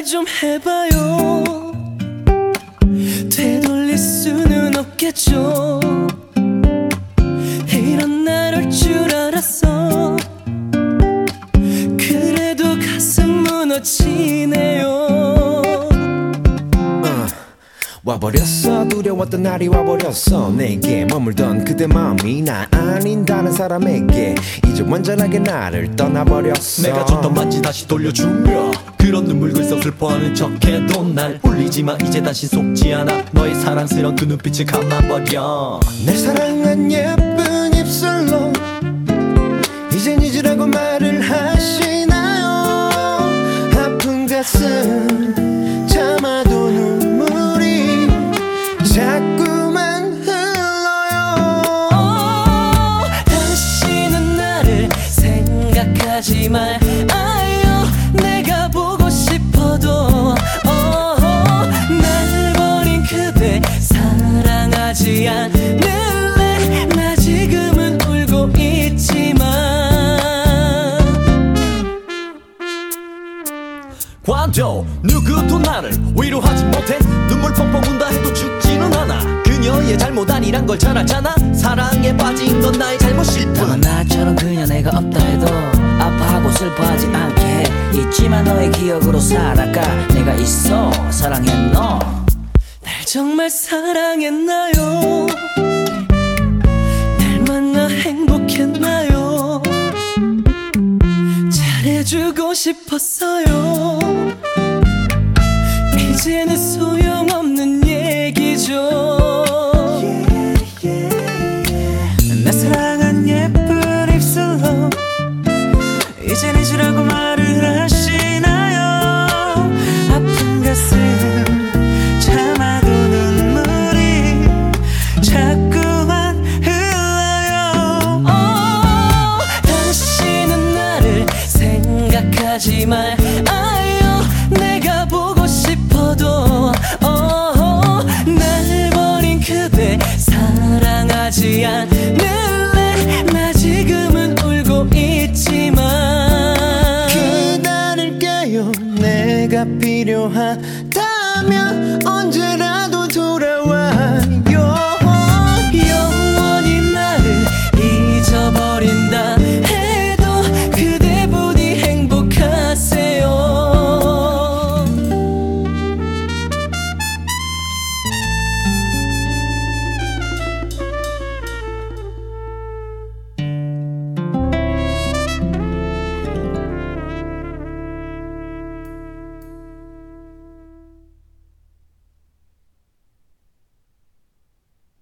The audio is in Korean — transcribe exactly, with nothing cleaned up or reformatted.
말 좀 해봐요. 되돌릴 수는 없겠죠. 이런 날 올 줄 알았어. 그래도 가슴 무너지네요. 와버렸어. 두려웠던 날이 와버렸어. 내게 머물던 그대 마음이 나 아닌 다른 사람에게 이제 완전하게 나를 떠나버렸어. 내가 줬던 반지 다시 돌려주며 그런 눈물 글썽 슬퍼하는 척해도 날 울리지마. 이제 다시 속지 않아. 너의 사랑스러운 그 눈빛을 감아버려. 날 사랑한 예쁜 입술로 이젠 잊으라고 말을 하시나요? 아픈 가슴 참아도 눈물이 자꾸만 흘러요. 어, 당신은 나를 생각하지 말 아요. 내가 보고 싶어도 어, 날 버린 그대 사랑하지 않을래. 나 지금은 울고 있지만 관도 누구도 나를 위로하지 못해. 눈물 펑펑 운다 해도 죽지는 않아. 그녀의 잘못 아니란 걸 잘 알잖아. 사랑에 빠진 건 나의 잘못일 뿐. 다만 나처럼 그녀 내가 없다 해도 아파하고 슬퍼하지 않게 해. 잊지만 너의 기억으로 살아가. 내가 있어 사랑해 너. 날 정말 사랑했나요? 날 만나 행복했나요? 잘해주고 싶었어요. 이제는 소용없는 얘기죠. 내 사랑한 예쁜 입술로 이젠 잊으라고 말을 하시나요? 아픈 가슴 참아도 눈물이 자꾸만 흘러요. 어, 당신은 나를 생각하지 말 아요. 내가 보고 싶어도 어, 날 버린 그대 사랑하지 않